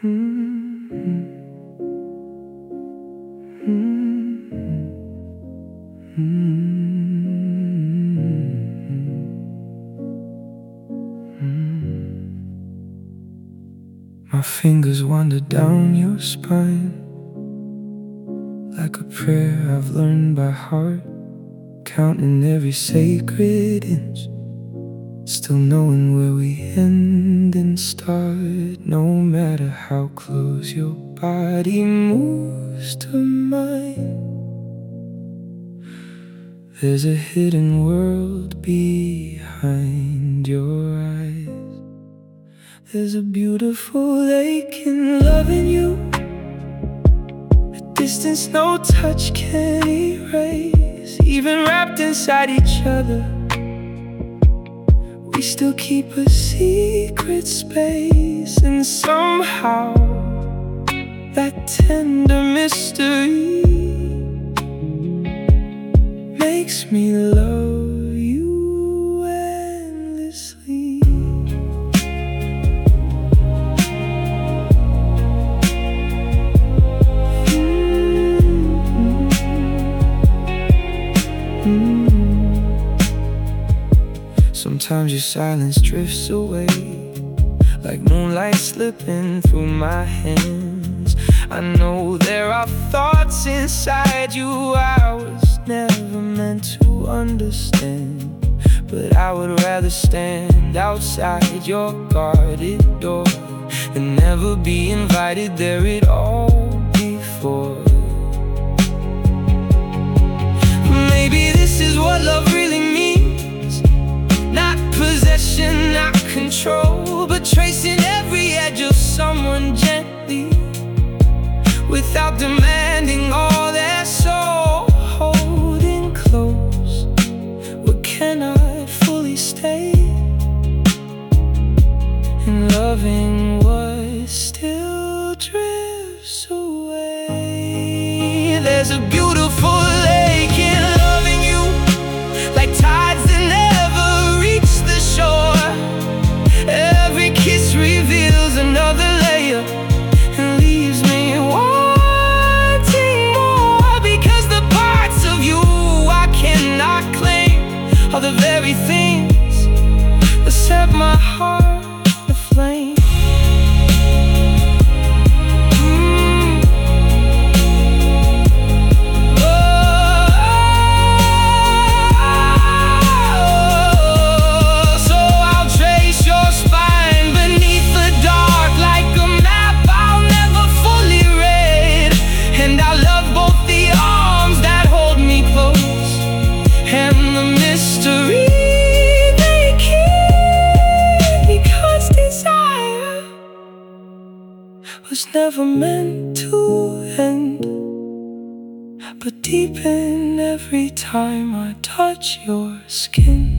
My fingers wander down your spine like a prayer I've learned by heart, counting every sacred inch, still knowing where we end and start. No matter how close your body moves to mine, there's a hidden world behind your eyes. There's a beautiful lake in loving you, a distance no touch can erase. Even wrapped inside each other, we still keep a secret space. And somehow that tender mystery makes me love you endlessly. Sometimes your silence drifts away, like moonlight slipping through my hands. I know there are thoughts inside you I was never meant to understand, but I would rather stand outside your guarded door than never be invited there at all before. Maybe this is what love really means, not possession, not control, but tracing every edge of someone gently, without demanding all their soul. Holding close what cannot fully stay, and loving what still drifts away. There's a beautiful lake in loving you, like tides that never reach the shore. Every kiss reveals another layer and leaves me wanting more, because the parts of you I cannot claim are the very things that set my heart aflame. Was never meant to end, but deepen every time I touch your skin.